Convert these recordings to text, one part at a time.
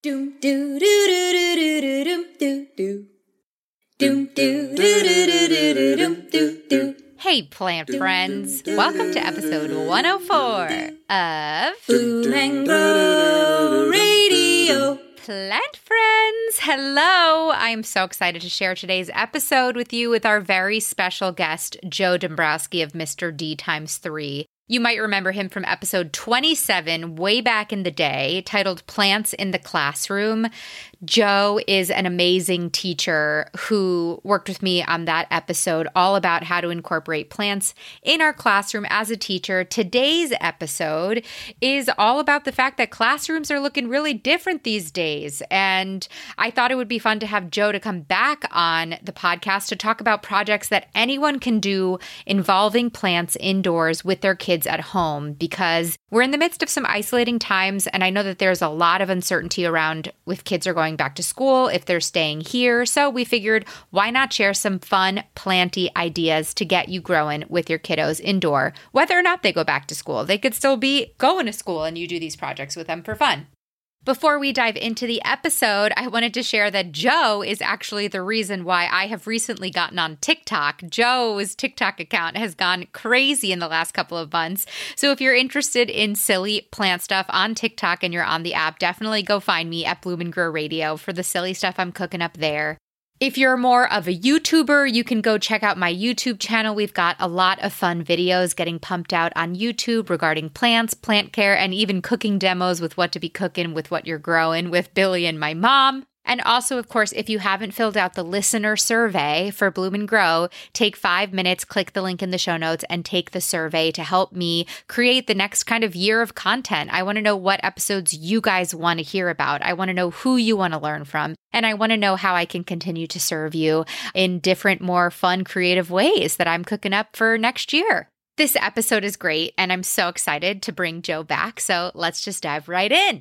Doom doo doo doo doo doo doo doo doo. Doom doo doo doo doo doo doo doo doo. Hey, plant friends. Welcome to episode 104 of Bloom and Grow Radio. Plant Friends. Hello. I am so excited to share today's episode with you with our very special guest, Joe Dombrowski of Mr. D times 3. You might remember him from episode 27 way back in the day, titled Plants in the Classroom. Joe is an amazing teacher who worked with me on that episode, all about how to incorporate plants in our classroom as a teacher. Today's episode is all about the fact that classrooms are looking really different these days. And I thought it would be fun to have Joe to come back on the podcast to talk about projects that anyone can do involving plants indoors with their kids at home, because we're in the midst of some isolating times. And I know that there's a lot of uncertainty around if kids are going back to school, if they're staying here. So we figured, why not share some fun planty ideas to get you growing with your kiddos indoor, whether or not they go back to school. They could still be going to school and you do these projects with them for fun. Before we dive into the episode, I wanted to share that Joe is actually the reason why I have recently gotten on TikTok. Joe's TikTok account has gone crazy in the last couple of months. So if you're interested in silly plant stuff on TikTok and you're on the app, definitely go find me at Bloom and Grow Radio for the silly stuff I'm cooking up there. If you're more of a YouTuber, you can go check out my YouTube channel. We've got a lot of fun videos getting pumped out on YouTube regarding plants, plant care, and even cooking demos with what to be cooking with what you're growing with Billy and my mom. And also, of course, if you haven't filled out the listener survey for Bloom and Grow, take 5 minutes, click the link in the show notes, and take the survey to help me create the next kind of year of content. I want to know what episodes you guys want to hear about. I want to know who you want to learn from. And I want to know how I can continue to serve you in different, more fun, creative ways that I'm cooking up for next year. This episode is great, and I'm so excited to bring Joe back. So let's just dive right in.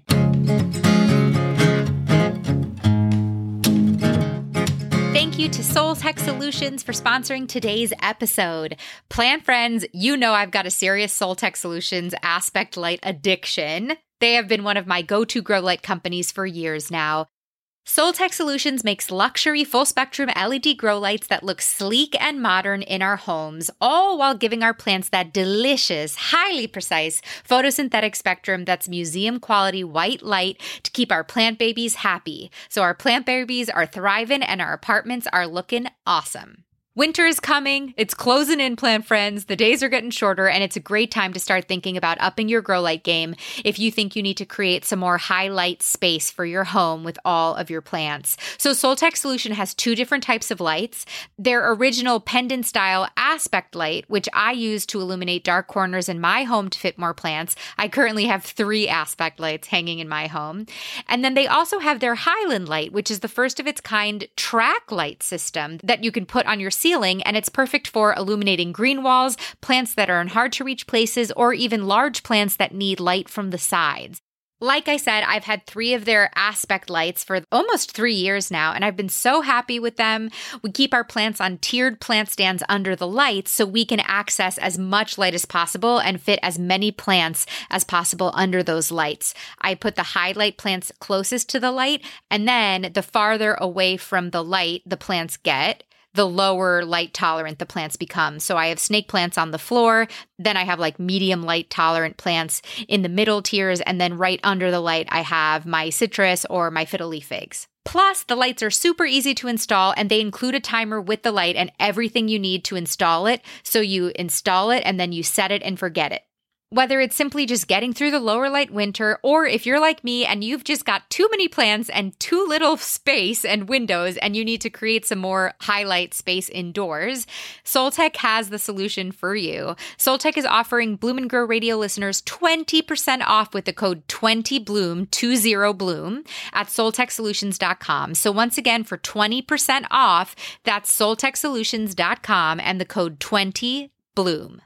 Thank you to Soltech Solutions for sponsoring today's episode. Plant friends, you know I've got a serious Soltech Solutions aspect light addiction. They have been one of my go-to grow light companies for years now. Soltech Solutions makes luxury full-spectrum LED grow lights that look sleek and modern in our homes, all while giving our plants that delicious, highly precise photosynthetic spectrum that's museum-quality white light to keep our plant babies happy. So our plant babies are thriving and our apartments are looking awesome. Winter is coming. It's closing in, plant friends. The days are getting shorter, and it's a great time to start thinking about upping your grow light game if you think you need to create some more highlight space for your home with all of your plants. So Soltech Solution has 2 different types of lights. Their original pendant style aspect light, which I use to illuminate dark corners in my home to fit more plants. I currently have 3 aspect lights hanging in my home. And then they also have their Highland light, which is the first of its kind track light system that you can put on your ceiling, and it's perfect for illuminating green walls, plants that are in hard to reach places, or even large plants that need light from the sides. Like I said, I've had 3 of their aspect lights for almost 3 years now, and I've been so happy with them. We keep our plants on tiered plant stands under the lights so we can access as much light as possible and fit as many plants as possible under those lights. I put the highlight plants closest to the light, and then the farther away from the light the plants get, the lower light tolerant the plants become. So I have snake plants on the floor, then I have like medium light tolerant plants in the middle tiers, and then right under the light I have my citrus or my fiddle leaf figs. Plus, the lights are super easy to install, and they include a timer with the light and everything you need to install it. So you install it and then you set it and forget it. Whether it's simply just getting through the lower light winter, or if you're like me and you've just got too many plants and too little space and windows and you need to create some more highlight space indoors, Soltech has the solution for you. Soltech is offering Bloom and Grow Radio listeners 20% off with the code 20BLOOM, 20BLOOM, at soltechsolutions.com. So once again, for 20% off, that's soltechsolutions.com and the code 20BLOOM.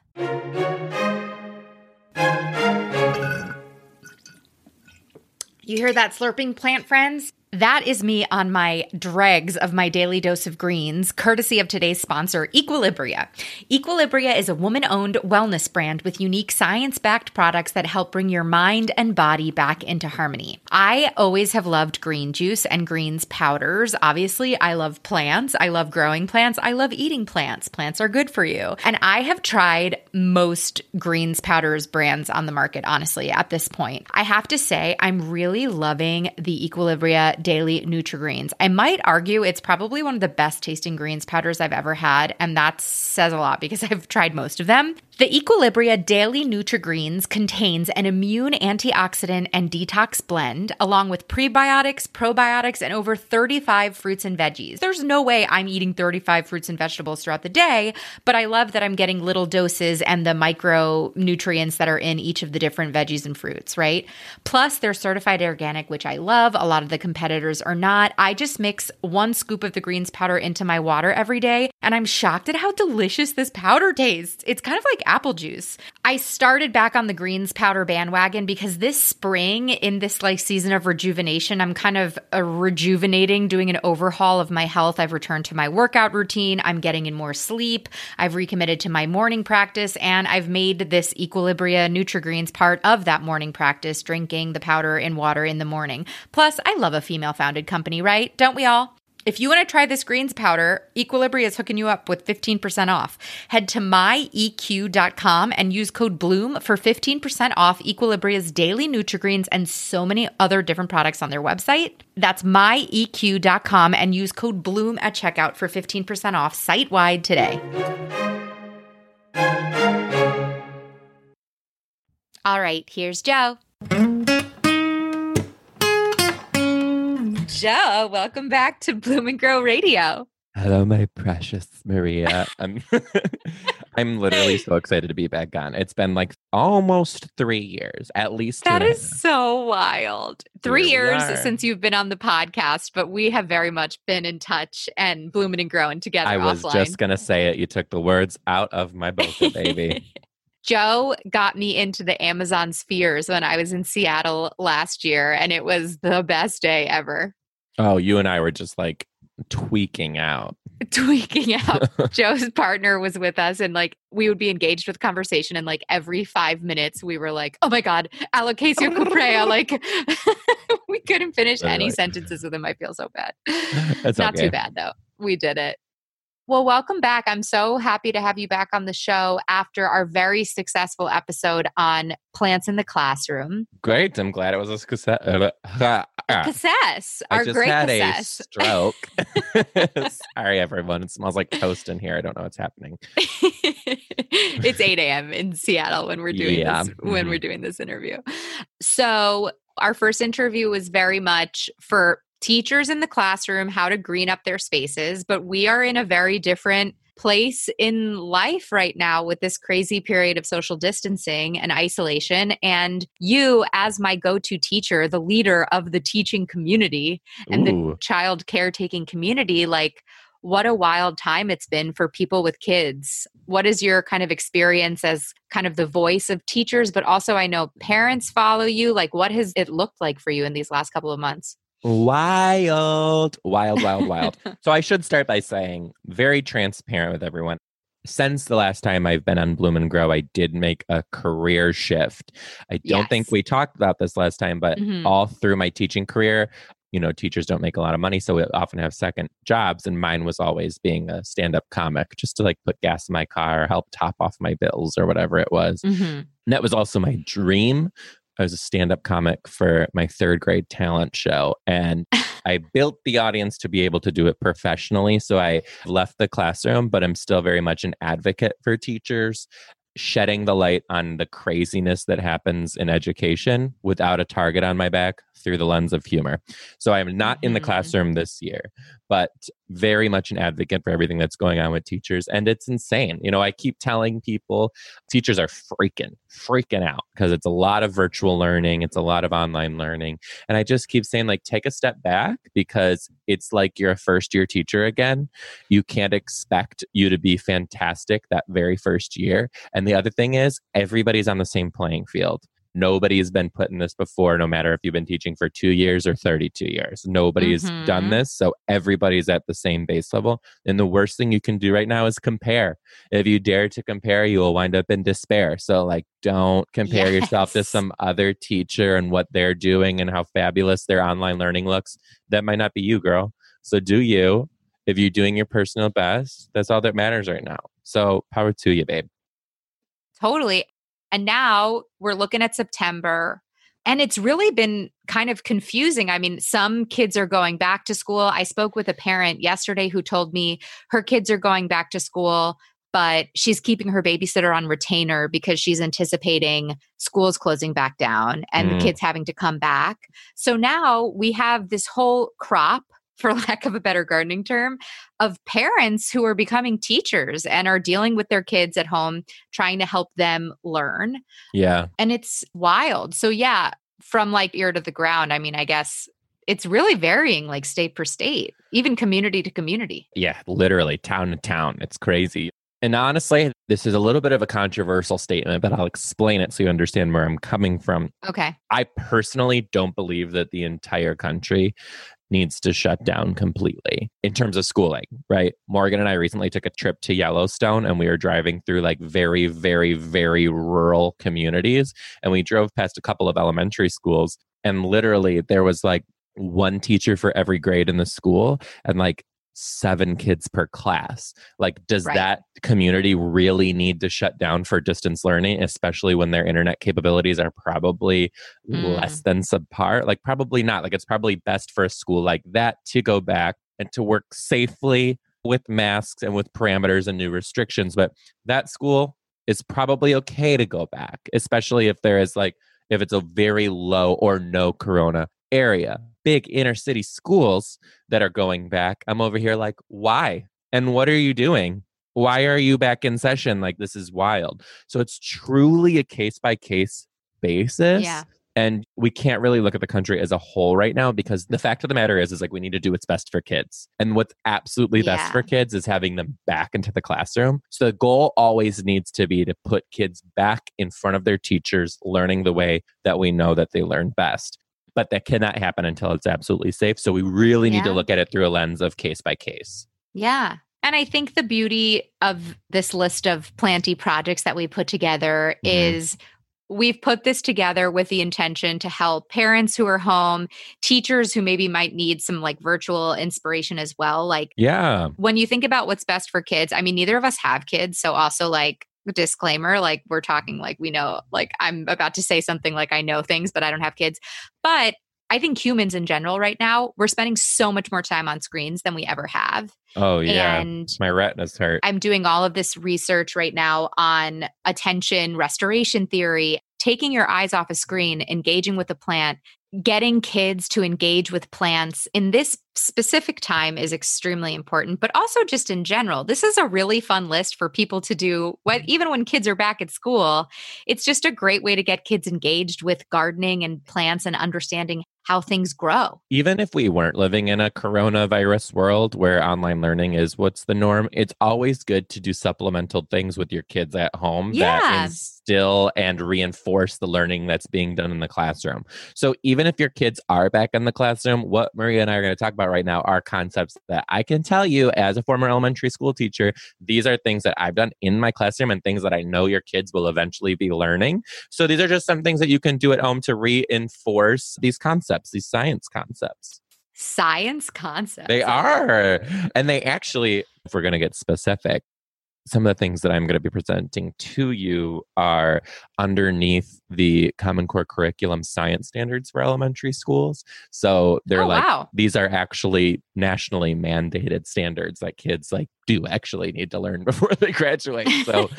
You hear that slurping, plant friends? That is me on my dregs of my daily dose of greens, courtesy of today's sponsor, Equilibria. Equilibria is a woman-owned wellness brand with unique science-backed products that help bring your mind and body back into harmony. I always have loved green juice and greens powders. Obviously, I love plants. I love growing plants. I love eating plants. Plants are good for you. And I have tried most greens powders brands on the market, honestly, at this point. I have to say, I'm really loving the Equilibria Daily Nutri-Greens. I might argue it's probably one of the best tasting greens powders I've ever had, and that says a lot because I've tried most of them. The Equilibria Daily Nutri-Greens contains an immune antioxidant and detox blend, along with prebiotics, probiotics, and over 35 fruits and veggies. There's no way I'm eating 35 fruits and vegetables throughout the day, but I love that I'm getting little doses and the micronutrients that are in each of the different veggies and fruits, right? Plus, they're certified organic, which I love. A lot of the competitors are not. I just mix 1 scoop of the greens powder into my water every day, and I'm shocked at how delicious this powder tastes. It's kind of like apple juice. I started back on the greens powder bandwagon because this spring, in this season of rejuvenation, I'm kind of rejuvenating, doing an overhaul of my health. I've returned to my workout routine. I'm getting in more sleep. I've recommitted to my morning practice, and I've made this Equilibria Nutri-Greens part of that morning practice, drinking the powder in water in the morning. Plus, I love a female-founded company, right? Don't we all? If you want to try this greens powder, Equilibria is hooking you up with 15% off. Head to myeq.com and use code BLOOM for 15% off Equilibria's daily Nutri-Greens and so many other different products on their website. That's myeq.com and use code BLOOM at checkout for 15% off site-wide today. All right, here's Joe. Joe, welcome back to Bloom and Grow Radio. Hello, my precious Maria. I'm literally so excited to be back on. It's been almost 3 years, at least. That is so wild. 3 years since you've been on the podcast, but we have very much been in touch and blooming and growing together. I was offline. just going to say it. You took the words out of my boca, baby. Joe got me into the Amazon spheres when I was in Seattle last year, and it was the best day ever. Oh, you and I were just tweaking out. Joe's partner was with us, and we would be engaged with conversation, and every 5 minutes we were like, oh my God, alocasia cuprea. We couldn't finish any sentences with him. I feel so bad. That's not okay. too bad though. We did it. Well, welcome back. I'm so happy to have you back on the show after our very successful episode on plants in the classroom. Great. I'm glad it was a success. Success. I Our just great had success. a stroke. Sorry, everyone. It smells like toast in here. I don't know what's happening. It's 8 a.m. in Seattle when we're doing this. When we're doing this interview. So our first interview was very much for teachers in the classroom, how to green up their spaces. But we are in a very different place in life right now with this crazy period of social distancing and isolation. And you, as my go-to teacher, the leader of the teaching community and the child caretaking community, what a wild time it's been for people with kids. What is your kind of experience as kind of the voice of teachers, but also I know parents follow you. What has it looked like for you in these last couple of months? Wild. So I should start by saying, very transparent with everyone. Since the last time I've been on Bloom and Grow, I did make a career shift. I don't think we talked about this last time, but all through my teaching career, teachers don't make a lot of money, so we often have second jobs. And mine was always being a stand-up comic, just to put gas in my car, help top off my bills or whatever it was. And that was also my dream. I was a stand-up comic for my 3rd grade talent show, and I built the audience to be able to do it professionally. So I left the classroom, but I'm still very much an advocate for teachers, shedding the light on the craziness that happens in education without a target on my back through the lens of humor. So I'm not in the classroom this year, but very much an advocate for everything that's going on with teachers. And it's insane. I keep telling people teachers are freaking out because it's a lot of virtual learning. It's a lot of online learning. And I just keep saying, take a step back, because it's like you're a first year teacher again. You can't expect you to be fantastic that very first year. And the other thing is, everybody's on the same playing field. Nobody's been put in this before, no matter if you've been teaching for 2 years or 32 years. Nobody's done this. So everybody's at the same base level. And the worst thing you can do right now is compare. If you dare to compare, you will wind up in despair. So like, don't compare yourself to some other teacher and what they're doing and how fabulous their online learning looks. That might not be you, girl. So do you. If you're doing your personal best, that's all that matters right now. So power to you, babe. Totally. And now we're looking at September, and it's really been kind of confusing. I mean, some kids are going back to school. I spoke with a parent yesterday who told me her kids are going back to school, but she's keeping her babysitter on retainer because she's anticipating schools closing back down and the kids having to come back. So now we have this whole crop, for lack of a better gardening term, of parents who are becoming teachers and are dealing with their kids at home, trying to help them learn. Yeah. And it's wild. So yeah, from like ear to the ground, I mean, I guess it's really varying like state per state, even community to community. Yeah, literally town to town. It's crazy. And honestly, this is a little bit of a controversial statement, but I'll explain it so you understand where I'm coming from. Okay. I personally don't believe that the entire country needs to shut down completely in terms of schooling, right? Morgan and I recently took a trip to Yellowstone, and we were driving through like very, very, very rural communities. And we drove past a couple of elementary schools, and literally there was like one teacher for every grade in the school and like 7 kids per class. Like, does that community really need to shut down for distance learning, especially when their internet capabilities are probably less than subpar? Like, probably not. Like, it's probably best for a school like that to go back and to work safely with masks and with parameters and new restrictions. But that school is probably okay to go back, especially if there is like, if it's a very low or no corona area. Big inner city schools that are going back, I'm over here like, why? And what are you doing? Why are you back in session? Like, this is wild. So it's truly a case by case basis. Yeah. And we can't really look at the country as a whole right now, because the fact of the matter is like, we need to do what's best for kids. And what's absolutely best for kids is having them back into the classroom. So the goal always needs to be to put kids back in front of their teachers, learning the way that we know that they learn best. But that cannot happen until it's absolutely safe. So we really need to look at it through a lens of case by case. Yeah. And I think the beauty of this list of Planty projects that we put together is we've put this together with the intention to help parents who are home, teachers who maybe might need some like virtual inspiration as well. Like, when you think about what's best for kids, I mean, neither of us have kids. So also like, disclaimer, like we're talking like we know, like I'm about to say something like I know things, but I don't have kids. But I think humans in general right now, we're spending so much more time on screens than we ever have. Oh yeah. And my retina's hurt. I'm doing all of this research right now on attention restoration theory, taking your eyes off a screen, engaging with a plant, getting kids to engage with plants in this specific time is extremely important, but also just in general. This is a really fun list for people to do even when kids are back at school. It's just a great way to get kids engaged with gardening and plants and understanding how things grow. Even if we weren't living in a coronavirus world where online learning is what's the norm, it's always good to do supplemental things with your kids at home that instill and reinforce the learning that's being done in the classroom. So even if your kids are back in the classroom, what Maria and I are going to talk about right now are concepts that I can tell you as a former elementary school teacher, these are things that I've done in my classroom and things that I know your kids will eventually be learning. So these are just some things that you can do at home to reinforce these concepts, these science concepts. Science concepts. They are. And they actually, if we're going to get specific, some of the things that I'm going to be presenting to you are underneath the Common Core curriculum science standards for elementary schools. So they're these are actually nationally mandated standards that kids like do actually need to learn before they graduate. So,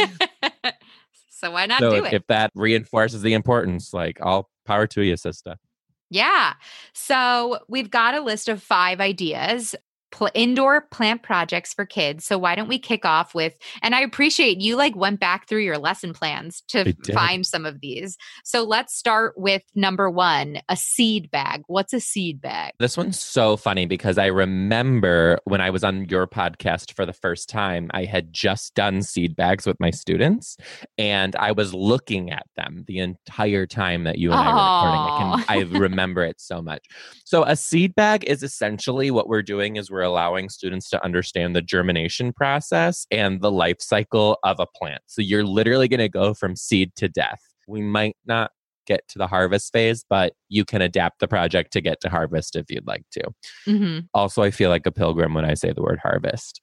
so why not do it? If that reinforces the importance, like all power to you, sister. Yeah. So we've got a list of 5 ideas. indoor plant projects for kids. So why don't we kick off with, and I appreciate you like went back through your lesson plans to find some of these. So let's start with number 1, a seed bag. What's a seed bag? This one's so funny because I remember when I was on your podcast for the first time, I had just done seed bags with my students and I was looking at them the entire time that you and I were recording. I remember it so much. So a seed bag is essentially what we're doing is we're allowing students to understand the germination process and the life cycle of a plant. So you're literally going to go from seed to death. We might not get to the harvest phase, but you can adapt the project to get to harvest if you'd like to. Mm-hmm. Also, I feel like a pilgrim when I say the word harvest.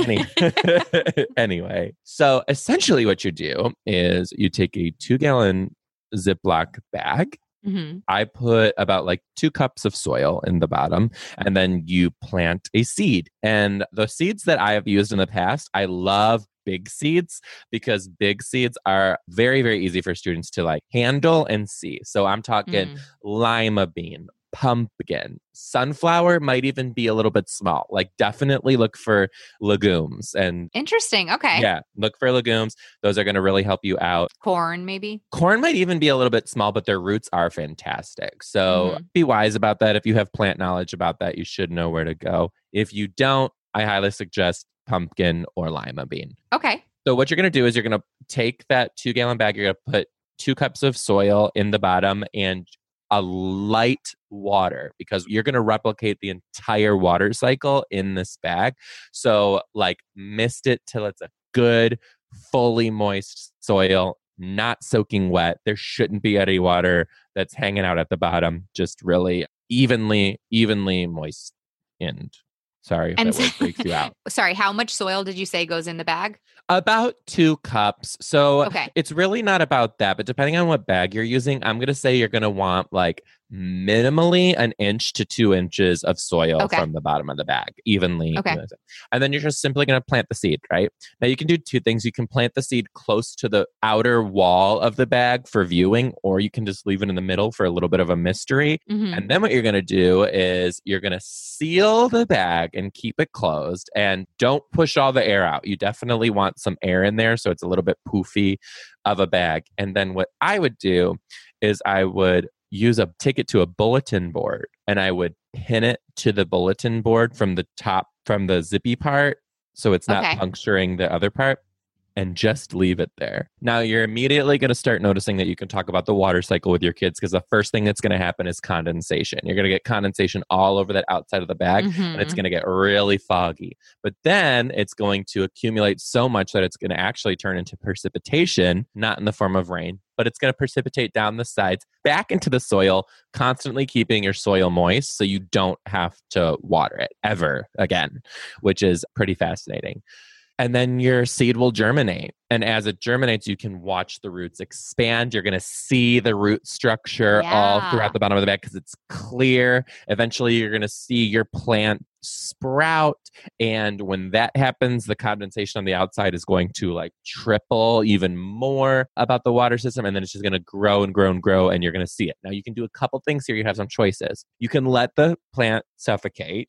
Anyway, so essentially what you do is you take a 2-gallon Ziploc bag. Mm-hmm. I put about like 2 cups of soil in the bottom, and then you plant a seed. And the seeds that I have used in the past, I love big seeds because big seeds are very, very easy for students to like handle and see. So I'm talking lima bean, pumpkin, sunflower might even be a little bit small. Like definitely look for legumes and interesting. Okay. Yeah, look for legumes. Those are going to really help you out. Corn, maybe. Corn might even be a little bit small, but their roots are fantastic. So be wise about that. If you have plant knowledge about that, you should know where to go. If you don't, I highly suggest pumpkin or lima bean. Okay. So what you're going to do is you're going to take that 2-gallon bag, you're going to put 2 cups of soil in the bottom and a light water because you're going to replicate the entire water cycle in this bag. So like mist it till it's a good, fully moist soil, not soaking wet. There shouldn't be any water that's hanging out at the bottom, just really evenly moist. Sorry if that word freaks you out. Sorry, how much soil did you say goes in the bag? About 2 cups. So it's really not about that, but depending on what bag you're using, I'm going to say you're going to want like minimally 1 inch to 2 inches of soil from the bottom of the bag, evenly. And then you're just simply going to plant the seed, right? Now you can do 2 things. You can plant the seed close to the outer wall of the bag for viewing, or you can just leave it in the middle for a little bit of a mystery. And then what you're going to do is you're going to seal the bag and keep it closed and don't push all the air out. You definitely want some air in there so it's a little bit poofy of a bag. And then what I would do is I would take it to a bulletin board and I would pin it to the bulletin board from the top, from the zippy part, so it's not puncturing the other part, and just leave it there. Now you're immediately going to start noticing that you can talk about the water cycle with your kids because the first thing that's going to happen is condensation. You're going to get condensation all over that outside of the bag and it's going to get really foggy. But then it's going to accumulate so much that it's going to actually turn into precipitation, not in the form of rain, but it's going to precipitate down the sides back into the soil, constantly keeping your soil moist so you don't have to water it ever again, which is pretty fascinating. And then your seed will germinate. And as it germinates, you can watch the roots expand. You're going to see the root structure all throughout the bottom of the bag because it's clear. Eventually, you're going to see your plant sprout. And when that happens, the condensation on the outside is going to like triple even more about the water system. And then it's just going to grow and grow and grow. And you're going to see it. Now, you can do a couple things here. You have some choices. You can let the plant suffocate.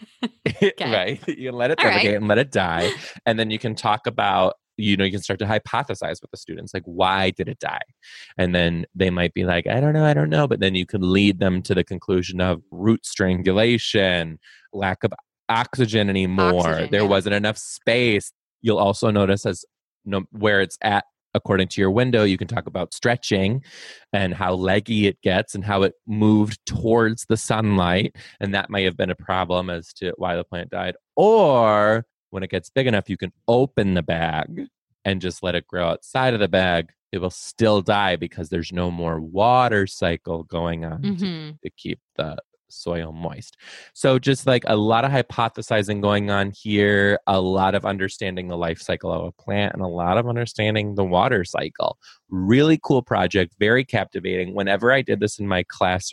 Right? You can let it suffocate and let it die. And then you can talk about, you can start to hypothesize with the students, like, why did it die? And then they might be like, I don't know. But then you can lead them to the conclusion of root strangulation, lack of oxygen anymore. There wasn't enough space. You'll also notice where it's at. According to your window, you can talk about stretching and how leggy it gets and how it moved towards the sunlight. And that may have been a problem as to why the plant died. Or when it gets big enough, you can open the bag and just let it grow outside of the bag. It will still die because there's no more water cycle going on to keep the soil moist. So just like a lot of hypothesizing going on here, a lot of understanding the life cycle of a plant, and a lot of understanding the water cycle. Really cool project, very captivating. Whenever I did this in my classroom,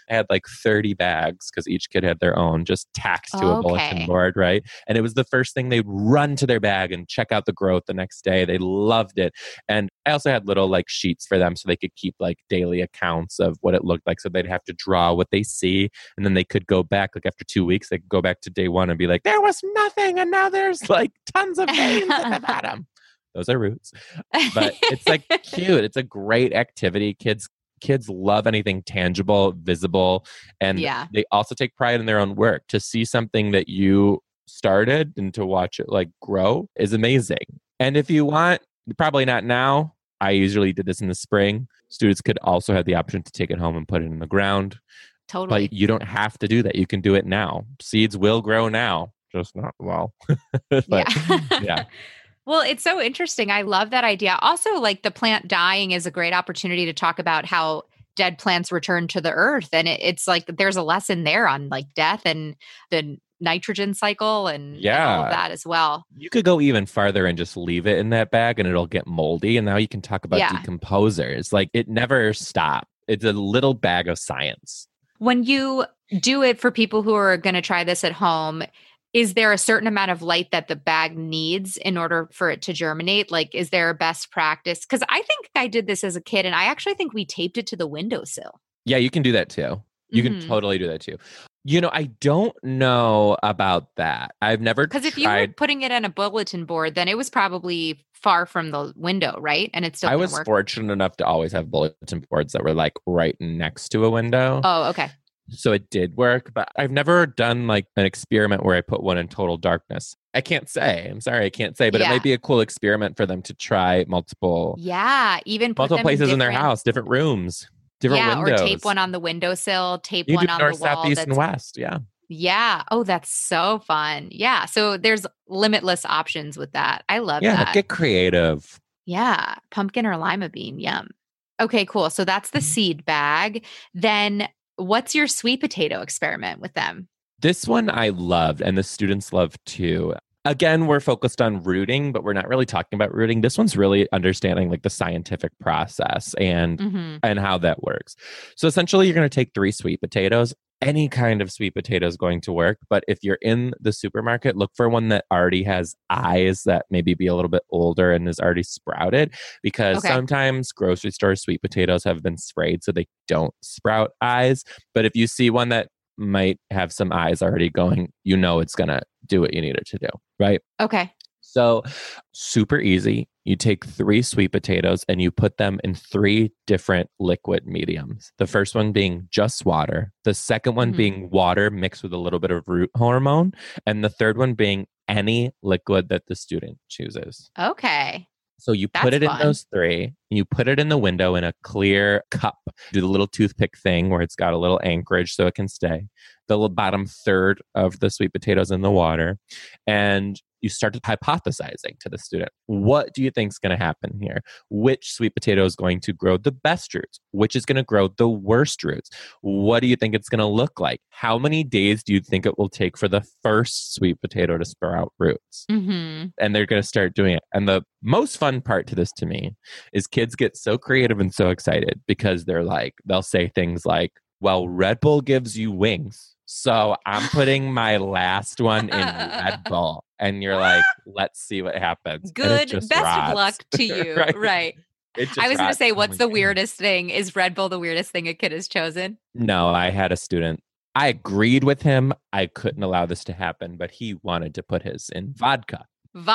I had like 30 bags because each kid had their own just tacked to a bulletin board, right? And it was the first thing they'd run to their bag and check out the growth the next day. They loved it. And I also had little like sheets for them so they could keep like daily accounts of what it looked like. So they'd have to draw what they see. And then they could go back, like after 2 weeks, they could go back to day one and be like, there was nothing. And now there's like tons of veins at the bottom. Those are roots. But it's like cute. It's a great activity. Kids love anything tangible, visible. And they also take pride in their own work. To see something that you started and to watch it like grow is amazing. And if you want, probably not now. I usually did this in the spring. Students could also have the option to take it home and put it in the ground. Totally. But you don't have to do that. You can do it now. Seeds will grow now, just not well. But, yeah. Well, it's so interesting. I love that idea. Also, like the plant dying is a great opportunity to talk about how dead plants return to the earth. And it's like there's a lesson there on like death and the nitrogen cycle and all of that as well. You could go even farther and just leave it in that bag and it'll get moldy. And now you can talk about decomposers. Like it never stops. It's a little bag of science. When you do it for people who are going to try this at home, is there a certain amount of light that the bag needs in order for it to germinate? Like, is there a best practice? Because I think I did this as a kid, and I actually think we taped it to the windowsill. Yeah, you can do that too. You can totally do that too. You know, I don't know about that. I've never tried. Because if you were putting it on a bulletin board, then it was probably far from the window, right? And it's still I was fortunate enough to always have bulletin boards that were like right next to a window. Oh, okay. So it did work, but I've never done like an experiment where I put one in total darkness. I can't say. I'm sorry, I can't say, but it might be a cool experiment for them to try multiple. Yeah, even put multiple places in their house, different rooms, different windows. Or tape one on the windowsill, tape one on north, the wall. South, east, and west. Yeah. Yeah. Oh, that's so fun. Yeah. So there's limitless options with that. I love that. Yeah, get creative. Yeah. Pumpkin or lima bean. Yum. Okay, cool. So that's the seed bag. Then what's your sweet potato experiment with them? This one I loved, and the students love too. Again, we're focused on rooting, but we're not really talking about rooting. This one's really understanding like the scientific process and how that works. So essentially, you're going to take 3 sweet potatoes. Any kind of sweet potato is going to work. But if you're in the supermarket, look for one that already has eyes, that maybe be a little bit older and is already sprouted, because sometimes grocery store sweet potatoes have been sprayed so they don't sprout eyes. But if you see one that might have some eyes already going, you know it's going to do what you need it to do, right? Okay. So super easy. You take 3 sweet potatoes and you put them in 3 different liquid mediums. The first one being just water. The second one being water mixed with a little bit of root hormone. And the third one being any liquid that the student chooses. Okay. So you put it in those 3, you put it in the window in a clear cup. Do the little toothpick thing where it's got a little anchorage so it can stay. The bottom third of the sweet potatoes in the water. And you start hypothesizing to the student. What do you think is going to happen here? Which sweet potato is going to grow the best roots? Which is going to grow the worst roots? What do you think it's going to look like? How many days do you think it will take for the first sweet potato to sprout roots? And they're going to start doing it. And the most fun part to this to me is kids get so creative and so excited because they'll say things like, well, Red Bull gives you wings. So I'm putting my last one in Red Bull. And you're like, let's see what happens. Good. Best of luck to you. Right. I was going to say, what's the weirdest thing? Is Red Bull the weirdest thing a kid has chosen? No, I had a student. I agreed with him. I couldn't allow this to happen, but he wanted to put his in vodka.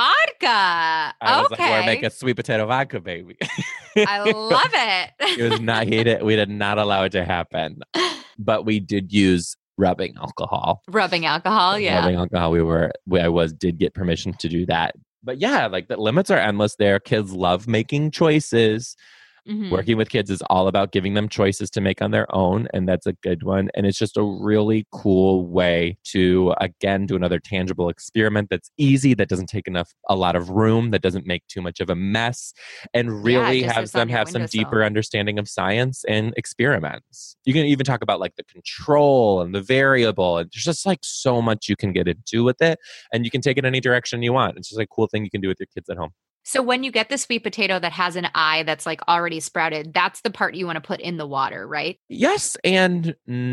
Vodka. I was like, we're make a sweet potato vodka, baby. I love it. It was not heated. We did not allow it to happen. But we did use rubbing alcohol. Rubbing alcohol, yeah. Rubbing alcohol. Did get permission to do that. But yeah, like the limits are endless there. Kids love making choices. Working with kids is all about giving them choices to make on their own. And that's a good one. And it's just a really cool way to, again, do another tangible experiment that's easy, that doesn't take a lot of room, that doesn't make too much of a mess, and really has them have some deeper understanding of science and experiments. You can even talk about like the control and the variable. And there's just like so much you can get into with it. And you can take it any direction you want. It's just a cool thing you can do with your kids at home. So when you get the sweet potato that has an eye that's like already sprouted, that's the part you want to put in the water, right? Yes and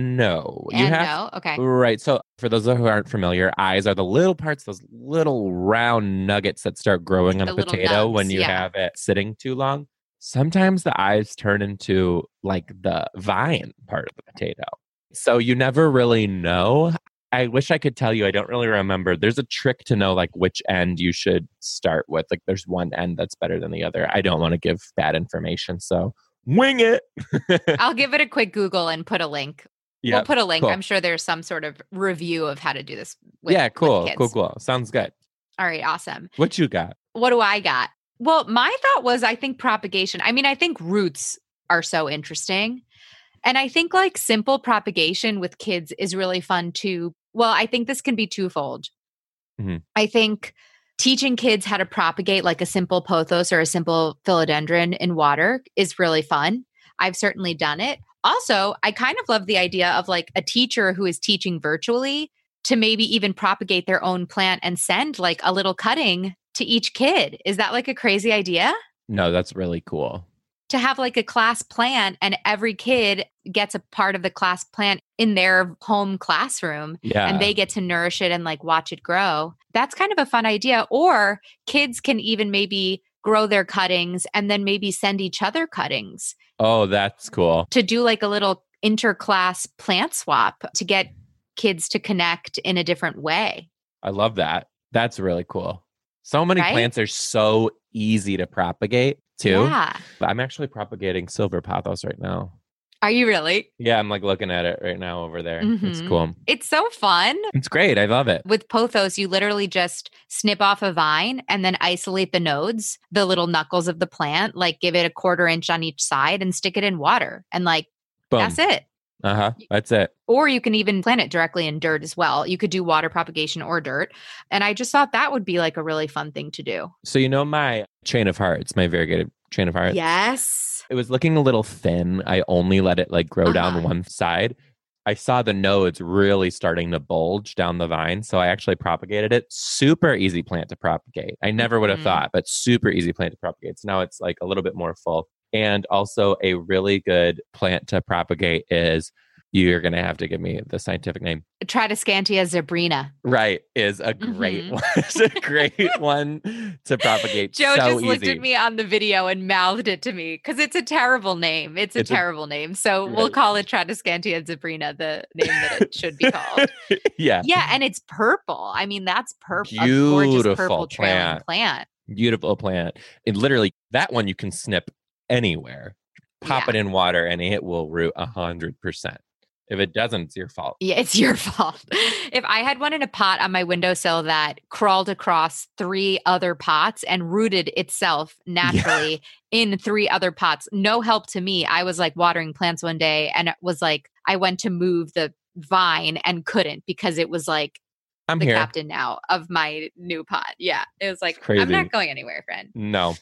no. You And have no? Okay. Right. So for those who aren't familiar, eyes are the little parts, those little round nuggets that start growing on The a little potato nubs, when you yeah. have it sitting too long. Sometimes the eyes turn into like the vine part of the potato. So you never really know. I wish I could tell you. I don't really remember. There's a trick to know like which end you should start with. Like there's one end that's better than the other. I don't want to give bad information. So wing it. I'll give it a quick Google and put a link. Yeah. We'll put a link. Cool. I'm sure there's some sort of review of how to do this with, Yeah, cool. with kids. Cool. Sounds good. All right, awesome. What you got? What do I got? Well, my thought was I think propagation. I mean, I think roots are so interesting. And I think like simple propagation with kids is really fun too. Well, I think this can be twofold. Mhm. I think teaching kids how to propagate like a simple pothos or a simple philodendron in water is really fun. I've certainly done it. Also, I kind of love the idea of like a teacher who is teaching virtually to maybe even propagate their own plant and send like a little cutting to each kid. Is that like a crazy idea? No, that's really cool. To have like a class plant and every kid gets a part of the class plant in their home classroom Yeah. and they get to nourish it and like watch it grow. That's kind of a fun idea. Or kids can even maybe grow their cuttings and then maybe send each other cuttings Oh, that's cool. to do like a little interclass plant swap to get kids to connect in a different way. I love that. That's really cool. So many Right? plants are so easy to propagate too. Yeah. I'm actually propagating silver pothos right now. Are you really? Yeah, I'm like looking at it right now over there. It's Mhm. cool. It's so fun. It's great. I love it. With pothos, you literally just snip off a vine and then isolate the nodes, the little knuckles of the plant, like give it a 1/4 inch on each side and stick it in water. And like, Boom. that's it. That's it. Or you can even plant it directly in dirt as well. You could do water propagation or dirt. And I just thought that would be like a really fun thing to do. So you know my chain of hearts, my variegated chain of hearts? Yes. It was looking a little thin. I only let it like grow down one side. I saw the nodes really starting to bulge down the vine. So I actually propagated it. Super easy plant to propagate. I never would have thought, but super easy plant to propagate. So now it's like a little bit more full. And also a really good plant to propagate is, you're going to have to give me the scientific name. Tradescantia zebrina. Right. Is a great one. It's a great one to propagate. Joe so just looked easy. at me on the video and mouthed it to me because it's a terrible name. It's a terrible name. So we'll call it Tradescantia zebrina, the name that it should be called. Yeah. Yeah. And it's purple. I mean, that's purple. A Beautiful gorgeous purple trailing plant. Beautiful plant. And literally, that one you can snip anywhere. Pop it in water and it will root 100%. If it doesn't, it's your fault. Yeah, it's your fault. If I had one in a pot on my windowsill that crawled across 3 other pots and rooted itself naturally in 3 other pots, no help to me. I was like watering plants one day and it was like, I went to move the vine and couldn't because it was like, I'm the here. captain now of my new pot. Yeah. It was like, crazy. I'm not going anywhere, friend. No.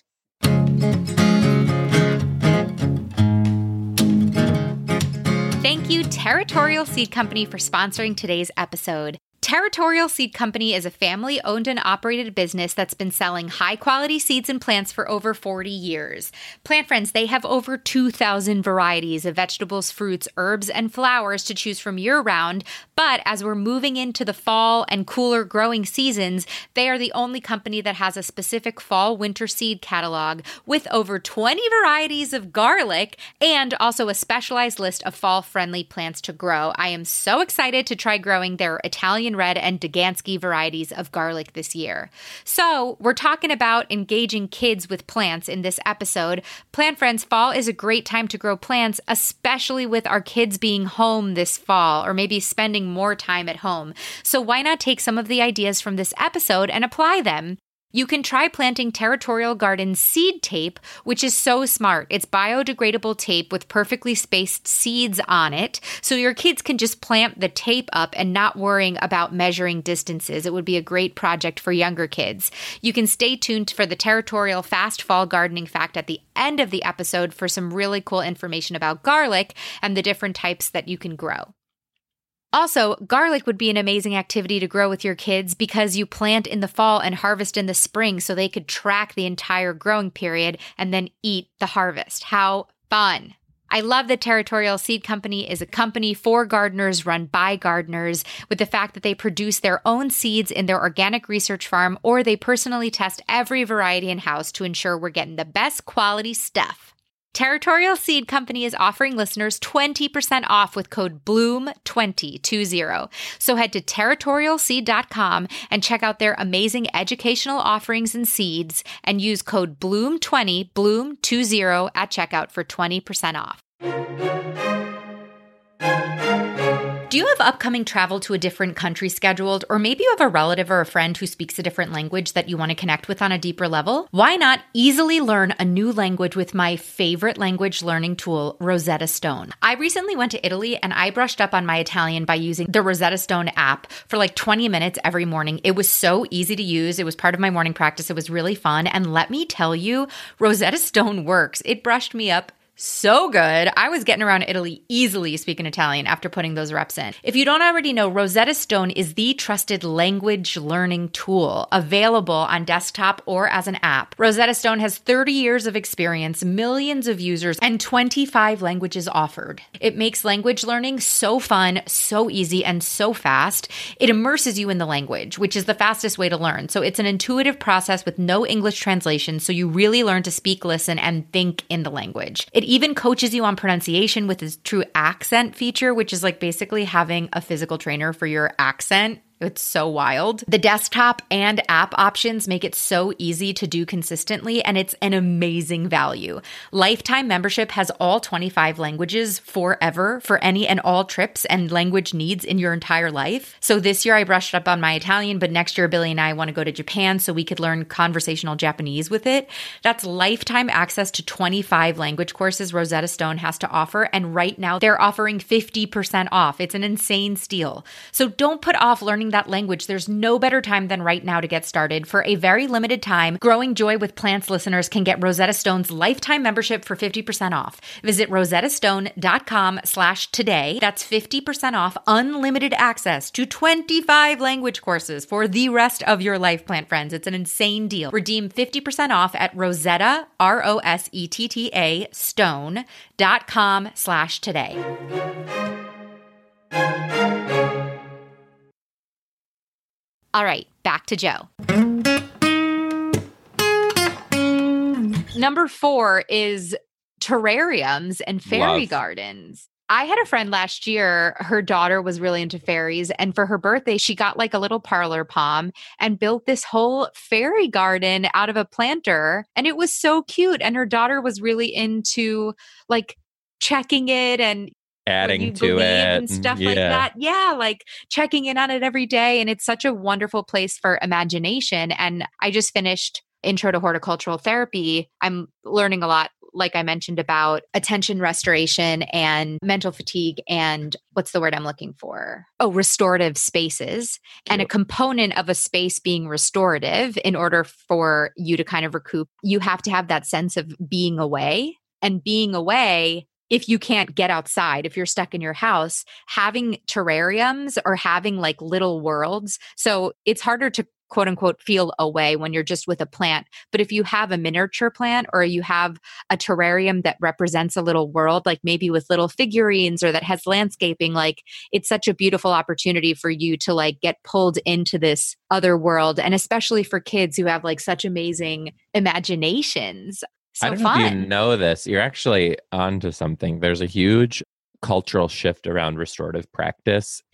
Thank you, Territorial Seed Company, for sponsoring today's episode. Territorial Seed Company is a family-owned and operated business that's been selling high-quality seeds and plants for over 40 years. Plant Friends, they have over 2,000 varieties of vegetables, fruits, herbs, and flowers to choose from year-round, but as we're moving into the fall and cooler growing seasons, they are the only company that has a specific fall-winter seed catalog with over 20 varieties of garlic and also a specialized list of fall-friendly plants to grow. I am so excited to try growing their Italian red and Dugansky varieties of garlic this year. So we're talking about engaging kids with plants in this episode. Plant Friends, fall is a great time to grow plants, especially with our kids being home this fall or maybe spending more time at home. So why not take some of the ideas from this episode and apply them? You can try planting Territorial Garden's seed tape, which is so smart. It's biodegradable tape with perfectly spaced seeds on it, so your kids can just plant the tape up and not worrying about measuring distances. It would be a great project for younger kids. You can stay tuned for the Territorial Fast Fall Gardening Fact at the end of the episode for some really cool information about garlic and the different types that you can grow. Also, garlic would be an amazing activity to grow with your kids because you plant in the fall and harvest in the spring so they could track the entire growing period and then eat the harvest. How fun! I love that Territorial Seed Company is a company for gardeners run by gardeners, with the fact that they produce their own seeds in their organic research farm, or they personally test every variety in-house to ensure we're getting the best quality stuff. Territorial Seed Company is offering listeners 20% off with code BLOOM2020. So head to territorialseed.com and check out their amazing educational offerings and seeds and use code BLOOM20, BLOOM20 at checkout for 20% off. Do you have upcoming travel to a different country scheduled, or maybe you have a relative or a friend who speaks a different language that you want to connect with on a deeper level? Why not easily learn a new language with my favorite language learning tool, Rosetta Stone? I recently went to Italy and I brushed up on my Italian by using the Rosetta Stone app for like 20 minutes every morning. It was so easy to use. It was part of my morning practice. It was really fun. And let me tell you, Rosetta Stone works. It brushed me up so good. I was getting around Italy easily speaking Italian after putting those reps in. If you don't already know, Rosetta Stone is the trusted language learning tool available on desktop or as an app. Rosetta Stone has 30 years of experience, millions of users, and 25 languages offered. It makes language learning so fun, so easy, and so fast. It immerses you in the language, which is the fastest way to learn. So it's an intuitive process with no English translation, so you really learn to speak, listen, and think in the language. It even coaches you on pronunciation with its true accent feature, which is like basically having a physical trainer for your accent. It's so wild. The desktop and app options make it so easy to do consistently, and it's an amazing value. Lifetime membership has all 25 languages forever for any and all trips and language needs in your entire life. So this year I brushed up on my Italian, but next year Billy and I want to go to Japan so we could learn conversational Japanese with it. That's lifetime access to 25 language courses Rosetta Stone has to offer, and right now they're offering 50% off. It's an insane steal. So don't put off learning that language. There's no better time than right now to get started. For a very limited time, Growing Joy with Plants listeners can get Rosetta Stone's lifetime membership for 50% off. Visit rosettastone.com/today. That's 50% off unlimited access to 25 language courses for the rest of your life, plant friends. It's an insane deal. Redeem 50% off at Rosetta, ROSETTA, stone.com/today. All right, back to Joe. Number 4 is terrariums and fairy gardens. I had a friend last year, her daughter was really into fairies, and for her birthday, she got like a little parlor palm and built this whole fairy garden out of a planter, and it was so cute. And her daughter was really into like checking it and adding to it and stuff like that. Yeah, like checking in on it every day. And it's such a wonderful place for imagination. And I just finished Intro to Horticultural Therapy. I'm learning a lot, like I mentioned, about attention restoration and mental fatigue and what's the word I'm looking for? Oh, restorative spaces. And a component of a space being restorative, in order for you to kind of recoup, you have to have that sense of being away. And being away, if you can't get outside, if you're stuck in your house, having terrariums or having like little worlds. So it's harder to quote unquote feel away when you're just with a plant. But if you have a miniature plant or you have a terrarium that represents a little world, like maybe with little figurines or that has landscaping, like it's such a beautiful opportunity for you to like get pulled into this other world. And especially for kids who have like such amazing imaginations. So I don't know if you know this. You're actually onto something. There's a huge cultural shift around restorative practice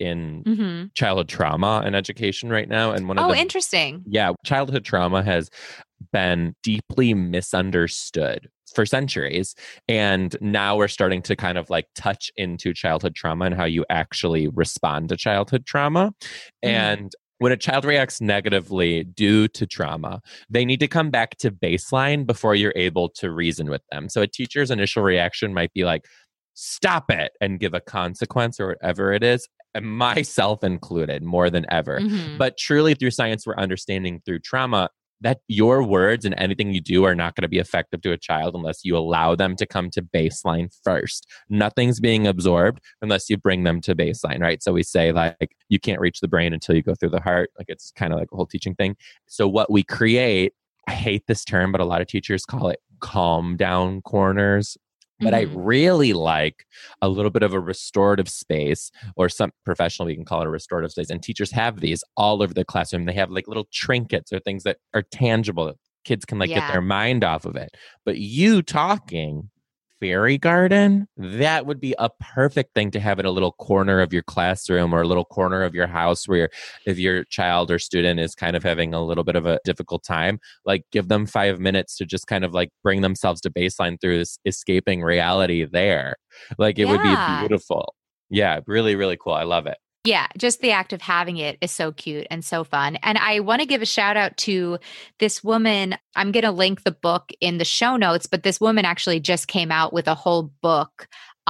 in childhood trauma and education right now. And interesting. Yeah, childhood trauma has been deeply misunderstood for centuries. And now we're starting to kind of like touch into childhood trauma and how you actually respond to childhood trauma. And when a child reacts negatively due to trauma, they need to come back to baseline before you're able to reason with them. So a teacher's initial reaction might be like, stop it, and give a consequence or whatever it is, and myself included more than ever. But truly through science, we're understanding through trauma, that your words and anything you do are not going to be effective to a child unless you allow them to come to baseline first. Nothing's being absorbed unless you bring them to baseline, right? So we say like, you can't reach the brain until you go through the heart. Like it's kind of like a whole teaching thing. So what we create, I hate this term, but a lot of teachers call it calm down corners. But I really like a little bit of a restorative space, or some professional, we can call it a restorative space. And teachers have these all over the classroom. They have like little trinkets or things that are tangible that kids can like get their mind off of it. But you talking fairy garden, that would be a perfect thing to have in a little corner of your classroom or a little corner of your house where if your child or student is kind of having a little bit of a difficult time, like give them 5 minutes to just kind of like bring themselves to baseline through this escaping reality there. Like it would be beautiful. Yeah, really, really cool. I love it. Yeah, just the act of having it is so cute and so fun. And I want to give a shout out to this woman. I'm going to link the book in the show notes, but this woman actually just came out with a whole book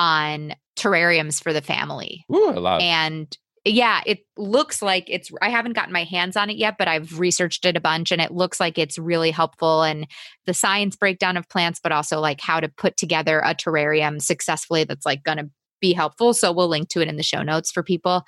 on terrariums for the family. Ooh, I love it. And yeah, it looks like I haven't gotten my hands on it yet, but I've researched it a bunch and it looks like it's really helpful, and the science breakdown of plants, but also like how to put together a terrarium successfully that's like going to be helpful. So we'll link to it in the show notes for people.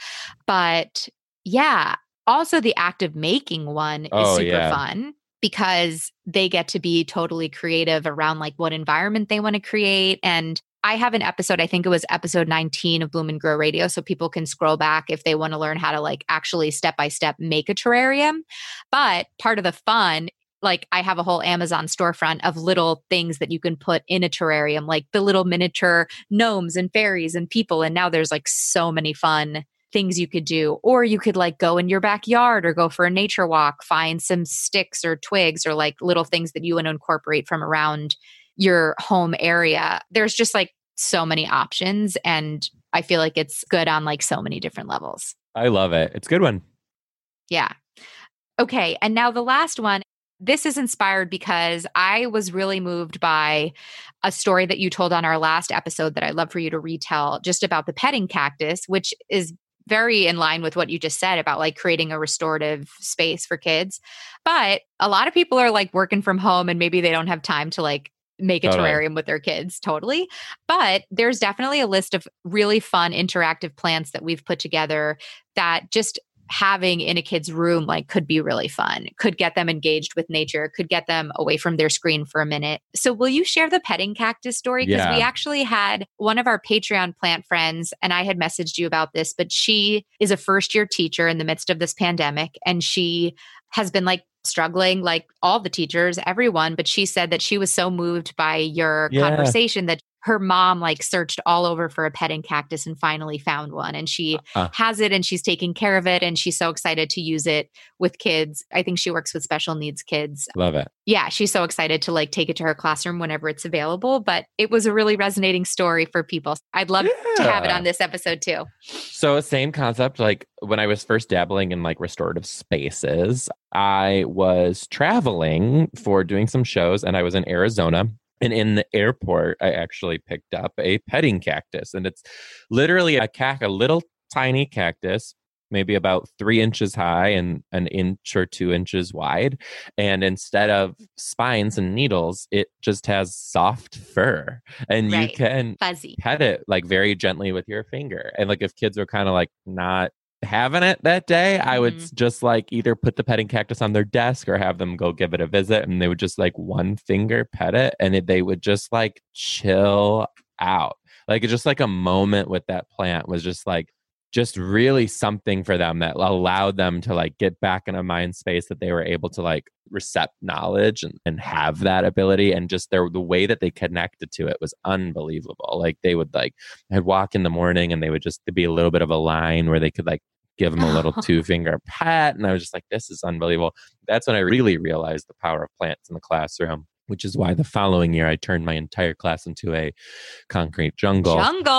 But yeah, also the act of making one is super fun because they get to be totally creative around like what environment they want to create. And I have an episode, I think it was episode 19 of Bloom and Grow Radio. So people can scroll back if they want to learn how to like actually step-by-step make a terrarium. But part of the fun, like I have a whole Amazon storefront of little things that you can put in a terrarium, like the little miniature gnomes and fairies and people. And now there's like so many fun things you could do. Or you could like go in your backyard or go for a nature walk, find some sticks or twigs or like little things that you want to incorporate from around your home area. There's just like so many options. And I feel like it's good on like so many different levels. I love it. It's a good one. Yeah. Okay. And now the last one. This is inspired because I was really moved by a story that you told on our last episode that I'd love for you to retell, just about the petting cactus, which is very in line with what you just said about like creating a restorative space for kids. But a lot of people are like working from home and maybe they don't have time to like make a terrarium with their kids. Totally. But there's definitely a list of really fun interactive plants that we've put together that just having in a kid's room like could be really fun, could get them engaged with nature, could get them away from their screen for a minute. So will you share the petting cactus story? Because we actually had one of our Patreon plant friends, and I had messaged you about this, but she is a first-year teacher in the midst of this pandemic, and she has been like struggling, like all the teachers, everyone, but she said that she was so moved by your conversation that her mom like searched all over for a petting cactus and finally found one, and she has it and she's taking care of it and she's so excited to use it with kids. I think she works with special needs kids. Love it. Yeah, she's so excited to like take it to her classroom whenever it's available, but it was a really resonating story for people. I'd love to have it on this episode too. So same concept, like when I was first dabbling in like restorative spaces, I was traveling for doing some shows and I was in Arizona. And in the airport, I actually picked up a petting cactus. And it's literally a little tiny cactus, maybe about 3 inches high and an inch or 2 inches wide. And instead of spines and needles, it just has soft fur. And you can pet it like very gently with your finger. And like if kids are kind of like not having it that day, I would just like either put the petting cactus on their desk or have them go give it a visit, and they would just like one finger pet it, and they would just like chill out. Like it's just like a moment with that plant was just really something for them that allowed them to like get back in a mind space that they were able to like recept knowledge and have that ability. And just the way that they connected to it was unbelievable. Like they would like, I'd walk in the morning and they would just be a little bit of a line where they could like give them a little 2-finger pat. And I was just like, this is unbelievable. That's when I really realized the power of plants in the classroom, which is why the following year I turned my entire class into a concrete jungle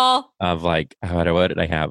of like, what did I have?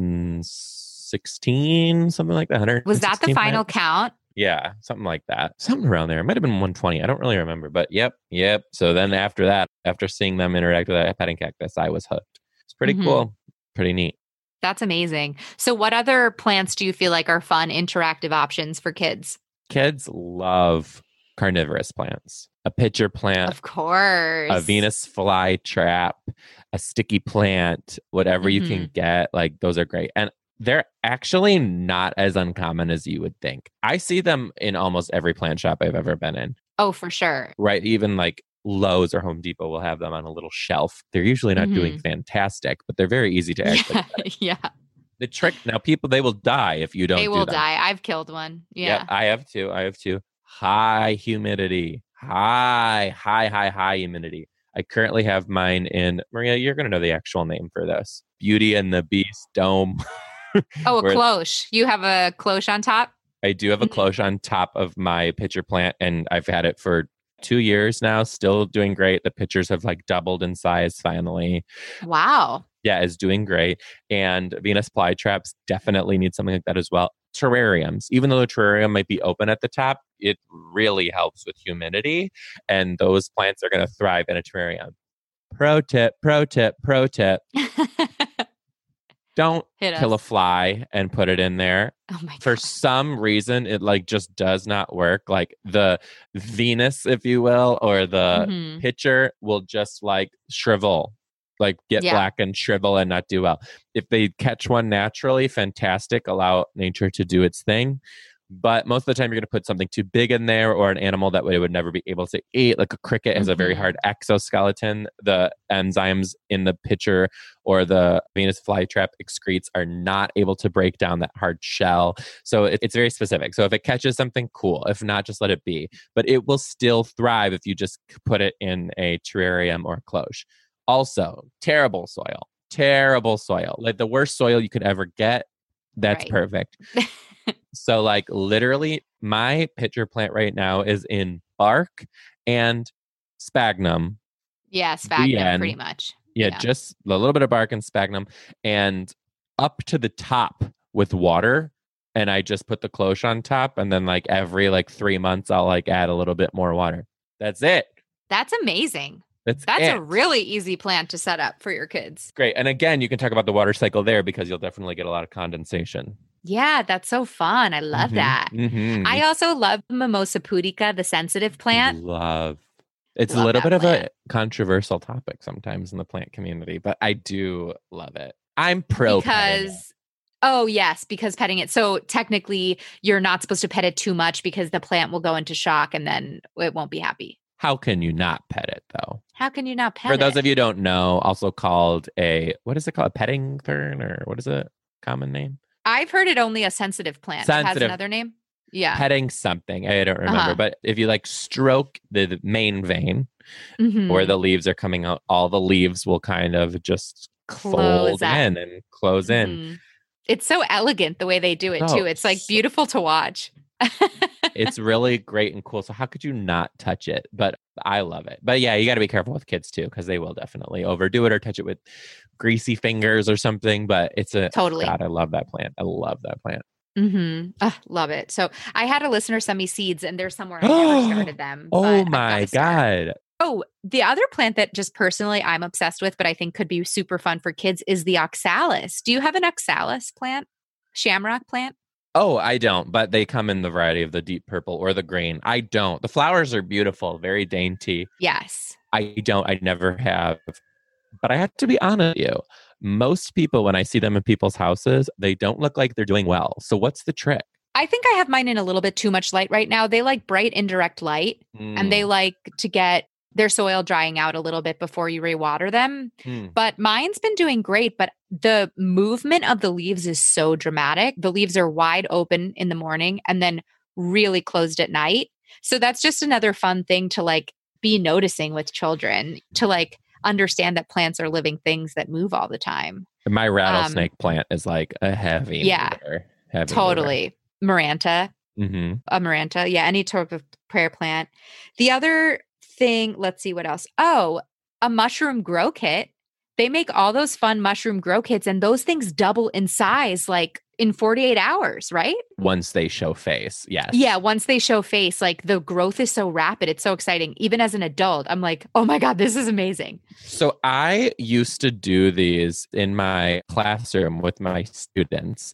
116, something like that. Was that the final count? Yeah, something like that. Something around there. It might have been 120. I don't really remember, but yep. So then after that, after seeing them interact with that petting cactus, I was hooked. It's pretty cool. Pretty neat. That's amazing. So what other plants do you feel like are fun, interactive options for kids? Kids love carnivorous plants. A pitcher plant, Of course. a Venus flytrap, a sticky plant, whatever you can get. Like those are great. And they're actually not as uncommon as you would think. I see them in almost every plant shop I've ever been in. Oh, for sure. Right. Even like Lowe's or Home Depot will have them on a little shelf. They're usually not doing fantastic, but they're very easy to actually get. Yeah. The trick now, people, they will die if you don't They do will them. die. I've killed one. Yeah. Yep, I have two. High humidity. High humidity. I currently have mine in, Maria, you're going to know the actual name for this. Beauty and the Beast Dome. Oh, a Where- cloche. You have a cloche on top? I do have a cloche on top of my pitcher plant, and I've had it for 2 years now, still doing great. The pitchers have like doubled in size finally. Wow. Yeah, it's doing great. And Venus flytraps definitely need something like that as well. Terrariums, even though the terrarium might be open at the top, it really helps with humidity, and those plants are going to thrive in a terrarium. Pro tip. Don't Hit kill a us. fly and put it in there. Oh my For God. some reason, it like just does not work. Like the Venus, if you will, or the Mhm. pitcher will just like shrivel, like get Yeah. black and shrivel and not do well. If they catch one naturally, fantastic. Allow nature to do its thing. But most of the time, you're going to put something too big in there, or an animal that it would never be able to eat. Like a cricket has a very Mhm. hard exoskeleton. The enzymes in the pitcher or the Venus flytrap excretes are not able to break down that hard shell. So it's very specific. So if it catches something, cool. If not, just let it be. But it will still thrive if you just put it in a terrarium or a cloche. Also, terrible soil. Like the worst soil you could ever get. That's Right. perfect. So like literally my pitcher plant right now is in bark and sphagnum. Yeah, sphagnum, end. pretty much. Yeah, just a little bit of bark and sphagnum and up to the top with water. And I just put the cloche on top, and then like every like 3 months I'll like add a little bit more water. That's it. That's amazing. That's That's it. a really easy plant to set up for your kids. Great. And again, you can talk about the water cycle there because you'll definitely get a lot of condensation. Yeah, that's so fun. I love that. Mhm. I also love Mimosa pudica, the sensitive plant. Love. It's a Love little that bit of a plant. controversial topic sometimes in the plant community, but I do love it. I'm pro petting it. Because oh yes, because petting it. So technically you're not supposed to pet it too much because the plant will go into shock and then it won't be happy. How can you not pet it though? How can you not pet For it? those of you who don't know, also called what is it called? A petting fern, or what is it? Common name? I've heard it only a sensitive plant. It has Sensitive. another name? Yeah. Petting something. I don't remember. Uh-huh. But if you like stroke the main vein Mhm. where the leaves are coming out, all the leaves will kind of just Close fold up. in and close in. Mhm. It's so elegant the way they do it Oh, too. It's like so- beautiful to watch. It's really great and cool. So how could you not touch it? But I love it. But yeah, you got to be careful with kids too, because they will definitely overdo it or touch it with greasy fingers or something. But it's a Totally. God, I love that plant. I love that plant. Love it. So I had a listener send me seeds and they're somewhere I never started them. but Oh I've my gotta start. God. Oh, the other plant that just personally I'm obsessed with, but I think could be super fun for kids is the oxalis. Do you have an oxalis plant? Shamrock plant? Oh, I don't, but they come in the variety of the deep purple or the green. I don't. The flowers are beautiful, very dainty. Yes. I don't. I never have. But I have to be honest with you. Most people, when I see them in people's houses, they don't look like they're doing well. So what's the trick? I think I have mine in a little bit too much light right now. They like bright indirect light and they like to get their soil drying out a little bit before you rewater them. Mm. But mine's been doing great, but the movement of the leaves is so dramatic. The leaves are wide open in the morning and then really closed at night. So that's just another fun thing to like be noticing with children, to like understand that plants are living things that move all the time. My rattlesnake plant is like a heavy Yeah. mover. Heavy Totally. Maranta. Mm-hmm. A Maranta. Yeah, any sort of prayer plant. The other thing, let's see what else. Oh, a mushroom grow kit. They make all those fun mushroom grow kits and those things double in size like in 48 hours, right? Once they show face. Yes. Yeah, once they show face, like the growth is so rapid. It's so exciting. Even as an adult, I'm like, oh my God, this is amazing. So I used to do these in my classroom with my students.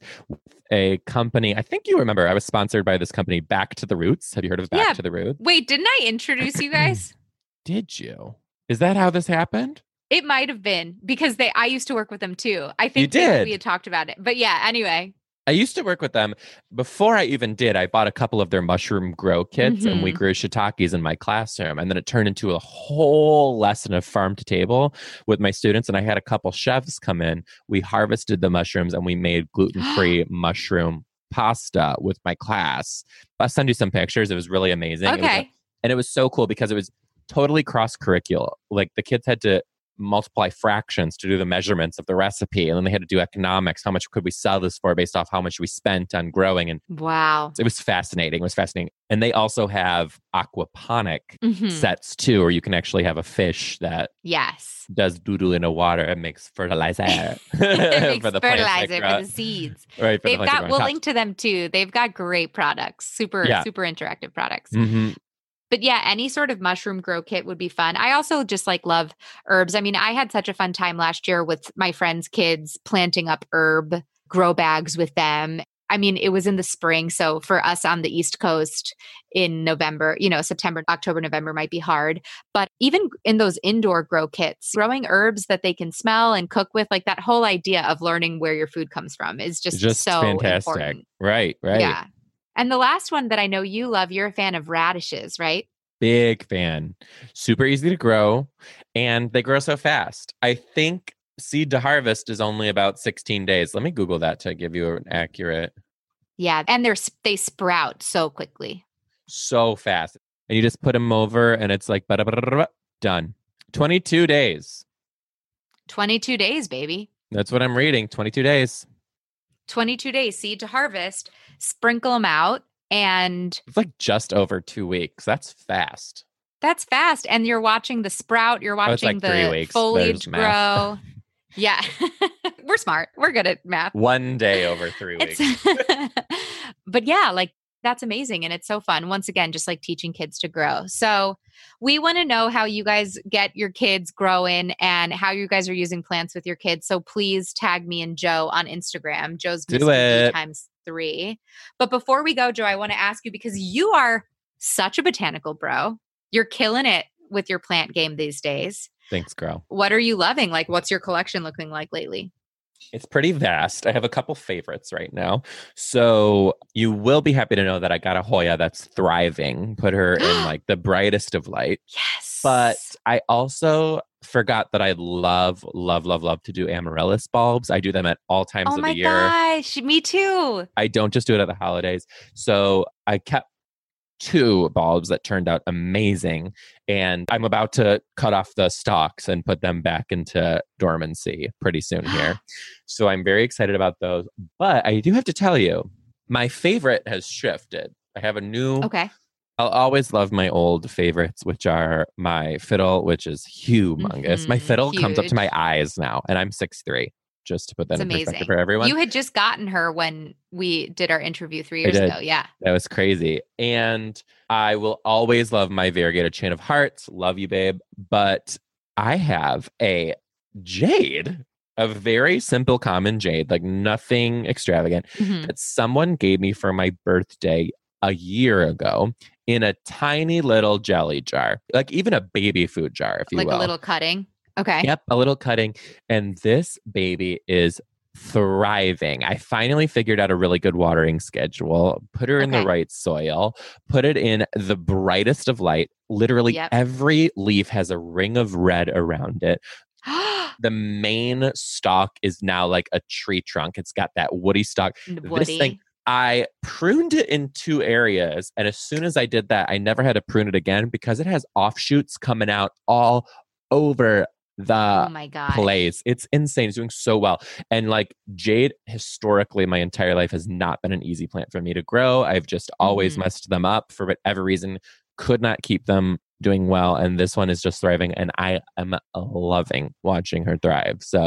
A company, I think you remember, I was sponsored by this company, Back to the Roots. Have you heard of Back Yeah. to the Roots? Wait, didn't I introduce you guys? Did you? Is that how this happened? It might have been because I used to work with them too. I think You did? we had talked about it. But yeah, anyway. I used to work with them. Before I even did, I bought a couple of their mushroom grow kits and we grew shiitakes in my classroom. And then it turned into a whole lesson of farm to table with my students. And I had a couple chefs come in. We harvested the mushrooms and we made gluten-free mushroom pasta with my class. I'll send you some pictures. It was really amazing. Okay. And it was so cool because it was totally cross-curricular. Like the kids had to multiply fractions to do the measurements of the recipe. And then they had to do economics. How much could we sell this for based off how much we spent on growing? And wow. it was fascinating. It was fascinating. And they also have aquaponic sets too, where you can actually have a fish that yes does doodle in the water and makes fertilizer it makes for the fertilizer for the seeds. Right. They've got, we'll link to them too. They've got great products, super interactive products. But yeah, any sort of mushroom grow kit would be fun. I also just like love herbs. I mean, I had such a fun time last year with my friends' kids planting up herb grow bags with them. I mean, it was in the spring. So for us on the East Coast in November, September, October, November might be hard. But even in those indoor grow kits, growing herbs that they can smell and cook with, like that whole idea of learning where your food comes from is just so fantastic. Important. Right. Yeah. And the last one that I know you love, you're a fan of radishes, right? Big fan. Super easy to grow. And they grow so fast. I think seed to harvest is only about 16 days. Let me Google that to give you an accurate. Yeah. And they sprout so quickly. So fast. And you just put them over and it's like, done. 22 days. 22 days, baby. That's what I'm reading. 22 days. 22 days, seed to harvest, sprinkle them out. And it's like just over 2 weeks. That's fast. That's fast. And you're watching the sprout. You're watching the foliage grow. Yeah. We're smart. We're good at math. 1 day over 3 weeks. But yeah, like that's amazing. And it's so fun. Once again, just like teaching kids to grow. So we want to know how you guys get your kids growing and how you guys are using plants with your kids. So please tag me and Joe on Instagram. Joe's Mr. D ×3. But before we go, Joe, I want to ask you, because you are such a botanical bro. You're killing it with your plant game these days. Thanks, girl. What are you loving? Like, what's your collection looking like lately? It's pretty vast. I have a couple favorites right now. So you will be happy to know that I got a Hoya that's thriving, put her in like the brightest of light. Yes. But I also forgot that I love to do amaryllis bulbs. I do them at all times of the year. Oh my gosh, me too. I don't just do it at the holidays. So I kept 2 bulbs that turned out amazing. And I'm about to cut off the stalks and put them back into dormancy pretty soon here. So I'm very excited about those. But I do have to tell you, my favorite has shifted. I have a new... Okay. I'll always love my old favorites, which are my fiddle, which is humongous. My fiddle comes up to my eyes now, and I'm 6'3". Just to put that in perspective for everyone. You had just gotten her when we did our interview 3 years ago. Yeah. That was crazy. And I will always love my variegated chain of hearts. Love you, babe. But I have a jade, a very simple, common jade, like nothing extravagant, that someone gave me for my birthday a year ago in a tiny little jelly jar, like even a baby food jar, if you will. Like a little cutting. Okay. Yep, a little cutting. And this baby is thriving. I finally figured out a really good watering schedule, put her in the right soil, put it in the brightest of light. Literally every leaf has a ring of red around it. The main stalk is now like a tree trunk. It's got that woody stalk. This thing, I pruned it in 2 areas. And as soon as I did that, I never had to prune it again because it has offshoots coming out all over the place. It's insane. It's doing so well. And like jade, historically, my entire life has not been an easy plant for me to grow. I've just always messed them up for whatever reason, could not keep them doing well. And this one is just thriving. And I am loving watching her thrive. So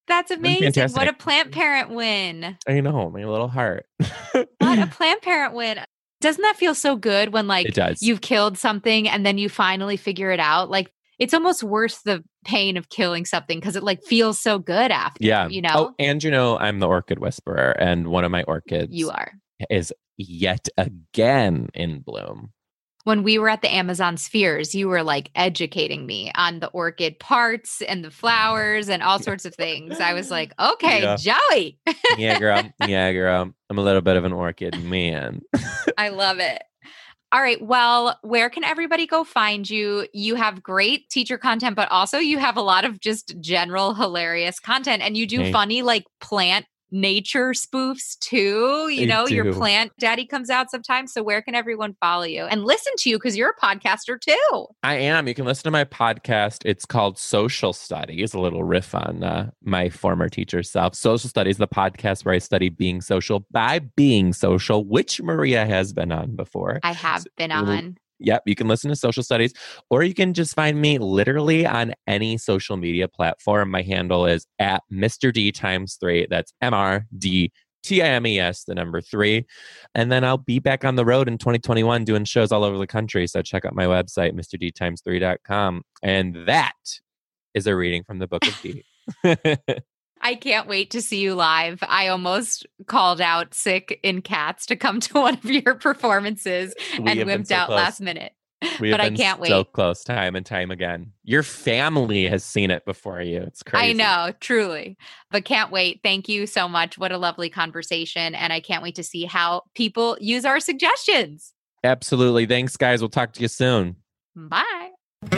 That's amazing. Fantastic. What a plant parent win. I know, my little heart. What a plant parent win. Doesn't that feel so good when It does. you've killed something and then you finally figure it out? Like it's almost worth the pain of killing something because it feels so good after, you know? Oh, and I'm the orchid whisperer, and one of my orchids You are. is yet again in bloom. When we were at the Amazon Spheres, you were educating me on the orchid parts and the flowers and all sorts of things. I was like, okay, Joey. Yeah, girl. I'm a little bit of an orchid man. I love it. All right. Well, where can everybody go find you? You have great teacher content, but also you have a lot of just general hilarious content, and you do funny plant nature spoofs too. Your plant daddy comes out sometimes. So where can everyone follow you and listen to you? Because you're a podcaster too. I am. You can listen to my podcast. It's called Social Studies, a little riff on my former teacher's self. Social Studies, the podcast where I study being social by being social, which Maria has been on before. I have been on. Yep, you can listen to Social Studies, or you can just find me literally on any social media platform. My handle is at Mr. D times 3. That's MRDTIMES, the number 3. And then I'll be back on the road in 2021 doing shows all over the country. So check out my website, mrdtimes3.com. And that is a reading from the Book of D. I can't wait to see you live. I almost called out sick in Cats to come to one of your performances and wimped out last minute. But I can't wait. So close time and time again. Your family has seen it before you. It's crazy. I know, truly. But can't wait. Thank you so much. What a lovely conversation. And I can't wait to see how people use our suggestions. Absolutely. Thanks, guys. We'll talk to you soon. Bye.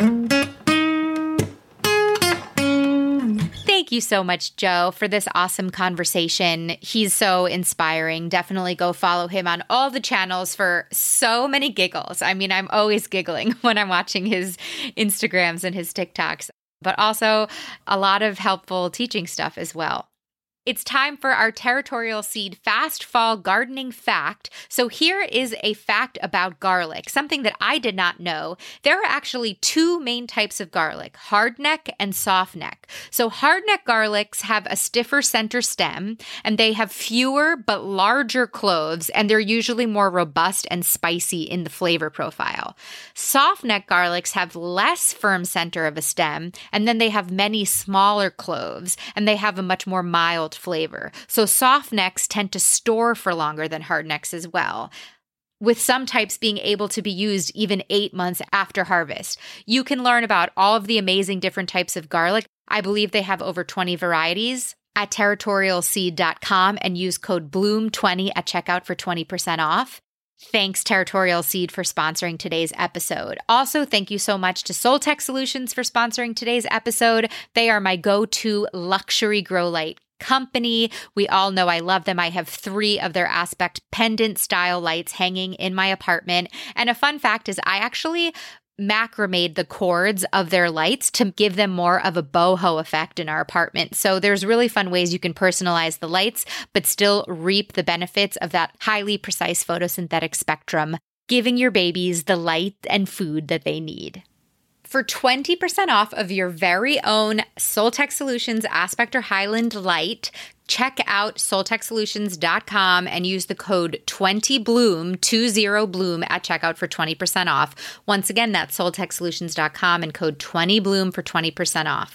Thank you so much, Joe, for this awesome conversation. He's so inspiring. Definitely go follow him on all the channels for so many giggles. I mean, I'm always giggling when I'm watching his Instagrams and his TikToks, but also a lot of helpful teaching stuff as well. It's time for our Territorial Seed Fast Fall Gardening Fact. So here is a fact about garlic, something that I did not know. There are actually 2 main types of garlic, hardneck and softneck. So hardneck garlics have a stiffer center stem, and they have fewer but larger cloves, and they're usually more robust and spicy in the flavor profile. Softneck garlics have less firm center of a stem, and then they have many smaller cloves, and they have a much more mild flavor. So soft necks tend to store for longer than hard necks as well, with some types being able to be used even 8 months after harvest. You can learn about all of the amazing different types of garlic. I believe they have over 20 varieties at territorialseed.com and use code BLOOM20 at checkout for 20% off. Thanks, Territorial Seed, for sponsoring today's episode. Also, thank you so much to Soltech Solutions for sponsoring today's episode. They are my go-to luxury grow light company. We all know I love them. I have 3 of their Aspect pendant style lights hanging in my apartment. And a fun fact is I actually macrameed the cords of their lights to give them more of a boho effect in our apartment. So there's really fun ways you can personalize the lights, but still reap the benefits of that highly precise photosynthetic spectrum, giving your babies the light and food that they need. For 20% off of your very own Soltech Solutions Aspect or Highland light, check out soltechsolutions.com and use the code 20BLOOM, 20BLOOM at checkout for 20% off. Once again, that's soltechsolutions.com and code 20BLOOM for 20% off.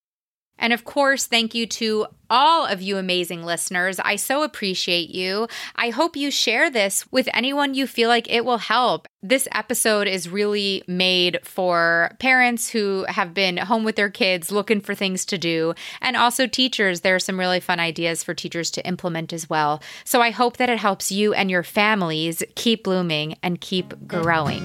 And of course, thank you to all of you amazing listeners. I so appreciate you. I hope you share this with anyone you feel like it will help. This episode is really made for parents who have been home with their kids looking for things to do, and also teachers. There are some really fun ideas for teachers to implement as well. So I hope that it helps you and your families keep blooming and keep growing.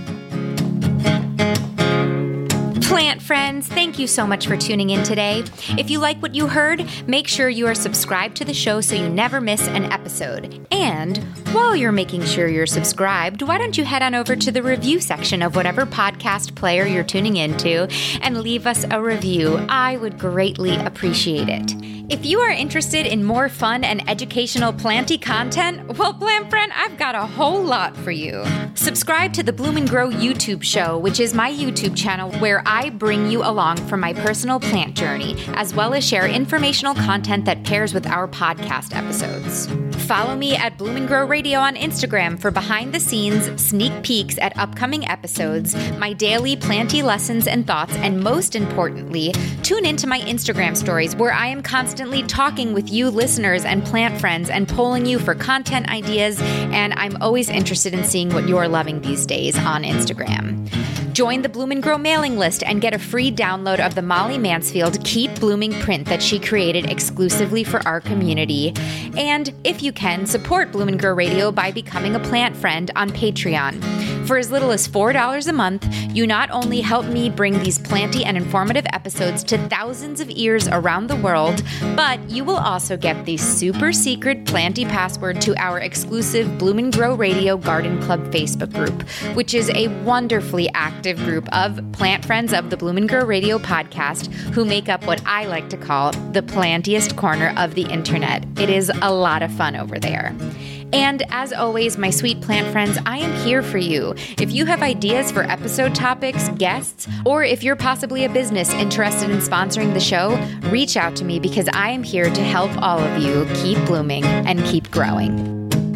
Plant friends, thank you so much for tuning in today. If you like what you heard, make sure you are subscribed to the show so you never miss an episode. And while you're making sure you're subscribed, why don't you head on over to the review section of whatever podcast player you're tuning into and leave us a review. I would greatly appreciate it. If you are interested in more fun and educational planty content, well, plant friend, I've got a whole lot for you. Subscribe to the Bloom and Grow YouTube show, which is my YouTube channel where I bring you along for my personal plant journey, as well as share informational content that pairs with our podcast episodes. Follow me at Bloom and Grow Radio on Instagram for behind-the-scenes sneak peeks at upcoming episodes, my daily planty lessons and thoughts, and most importantly, tune into my Instagram stories where I am constantly talking with you listeners and plant friends and polling you for content ideas, and I'm always interested in seeing what you're loving these days on Instagram. Join the Bloom and Grow mailing list and get a free download of the Molly Mansfield Keep Blooming print that she created exclusively for our community. And if you can, support Bloom and Grow Radio by becoming a plant friend on Patreon. For as little as $4 a month, you not only help me bring these planty and informative episodes to thousands of ears around the world, but you will also get the super secret planty password to our exclusive Bloom and Grow Radio Garden Club Facebook group, which is a wonderfully active group of plant friends of the Bloom and Grow Radio podcast who make up what I like to call the plantiest corner of the internet. It is a lot of fun over there. And as always, my sweet plant friends, I am here for you. If you have ideas for episode topics, guests, or if you're possibly a business interested in sponsoring the show, reach out to me because I am here to help all of you keep blooming and keep growing.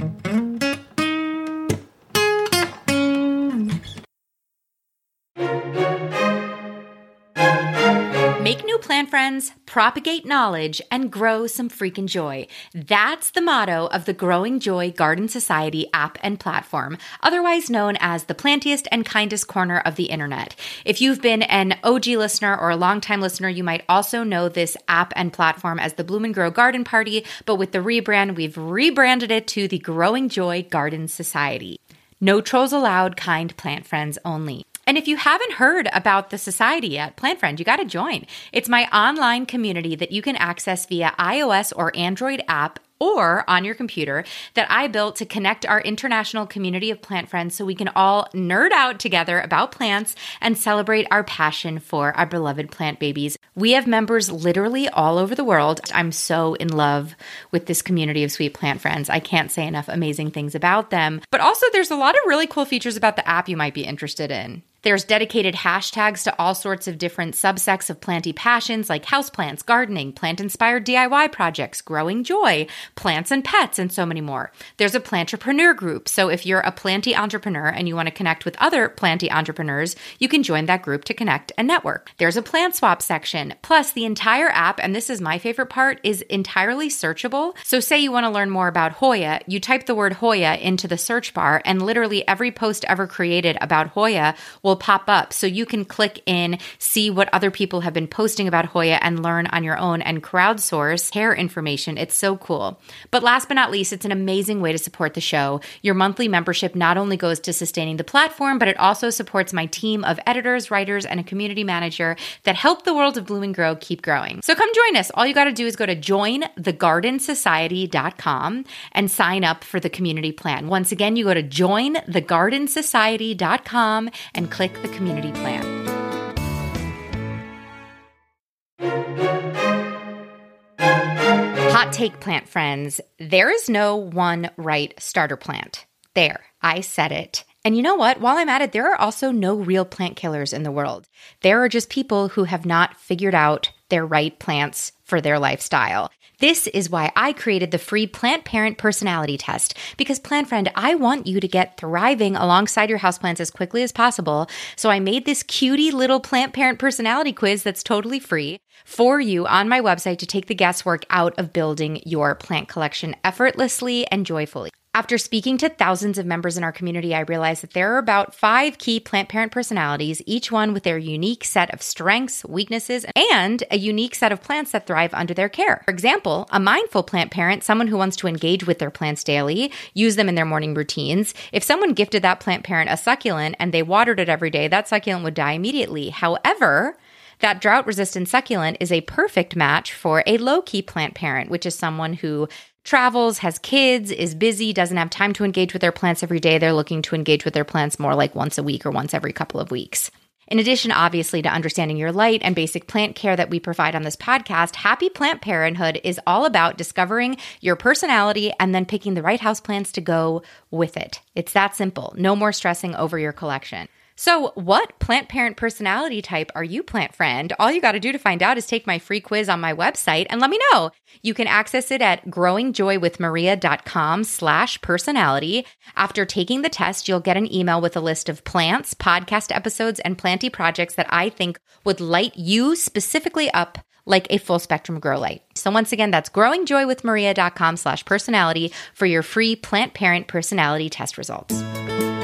Make new plant friends, propagate knowledge, and grow some freaking joy. That's the motto of the Growing Joy Garden Society app and platform, otherwise known as the plantiest and kindest corner of the internet. If you've been an OG listener or a longtime listener, you might also know this app and platform as the Bloom and Grow Garden Party, but with the rebrand, we've rebranded it to the Growing Joy Garden Society. No trolls allowed, kind plant friends only. And if you haven't heard about the society yet, Plant Friend, you got to join. It's my online community that you can access via iOS or Android app or on your computer that I built to connect our international community of plant friends so we can all nerd out together about plants and celebrate our passion for our beloved plant babies. We have members literally all over the world. I'm so in love with this community of sweet plant friends. I can't say enough amazing things about them. But also there's a lot of really cool features about the app you might be interested in. There's dedicated hashtags to all sorts of different subsects of planty passions like houseplants, gardening, plant-inspired DIY projects, growing joy, plants and pets, and so many more. There's a plantrepreneur group, so if you're a planty entrepreneur and you want to connect with other planty entrepreneurs, you can join that group to connect and network. There's a plant swap section, plus the entire app, and this is my favorite part, is entirely searchable. So say you want to learn more about Hoya, you type the word Hoya into the search bar, and literally every post ever created about Hoya will pop up. So you can click in, see what other people have been posting about Hoya and learn on your own and crowdsource hair information. It's so cool. But last but not least, it's an amazing way to support the show. Your monthly membership not only goes to sustaining the platform, but it also supports my team of editors, writers, and a community manager that help the world of Bloom and Grow keep growing. So come join us. All you got to do is go to jointhegardensociety.com and sign up for the community plan. Once again, you go to jointhegardensociety.com and click the community plan. Hot take, plant friends. There is no one right starter plant. There, I said it. And you know what? While I'm at it, there are also no real plant killers in the world. There are just people who have not figured out their right plants for their lifestyle. This is why I created the free Plant Parent Personality Test. Because, Plant Friend, I want you to get thriving alongside your houseplants as quickly as possible. So I made this cutie little Plant Parent Personality Quiz that's totally free for you on my website to take the guesswork out of building your plant collection effortlessly and joyfully. After speaking to thousands of members in our community, I realized that there are about 5 key plant parent personalities, each one with their unique set of strengths, weaknesses, and a unique set of plants that thrive under their care. For example, a mindful plant parent, someone who wants to engage with their plants daily, use them in their morning routines. If someone gifted that plant parent a succulent and they watered it every day, that succulent would die immediately. However, that drought-resistant succulent is a perfect match for a low-key plant parent, which is someone who travels, has kids, is busy, doesn't have time to engage with their plants every day. They're looking to engage with their plants more like once a week or once every couple of weeks. In addition, obviously, to understanding your light and basic plant care that we provide on this podcast, Happy Plant Parenthood is all about discovering your personality and then picking the right houseplants to go with it. It's that simple. No more stressing over your collection. So what plant parent personality type are you, plant friend? All you got to do to find out is take my free quiz on my website and let me know. You can access it at growingjoywithmaria.com/personality. After taking the test, you'll get an email with a list of plants, podcast episodes, and planty projects that I think would light you specifically up like a full spectrum grow light. So once again, that's growingjoywithmaria.com/personality for your free plant parent personality test results.